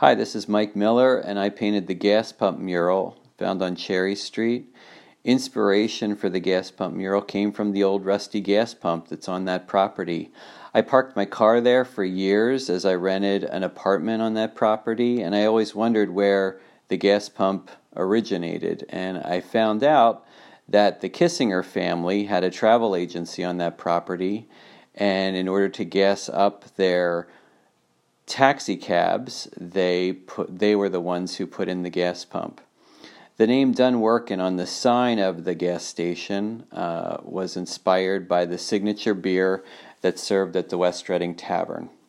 Hi, this is Mike Miller, and I painted the gas pump mural found on Cherry Street. Inspiration for the gas pump mural came from the old rusty gas pump that's on that property. I parked my car there for years as I rented an apartment on that property, and I always wondered where the gas pump originated. And I found out that the Kissinger family had a travel agency on that property, and in order to gas up their taxi cabs, they were the ones who put in the gas pump. The name Dunworkin on the sign of the gas station was inspired by the signature beer that's served at the West Reading Tavern.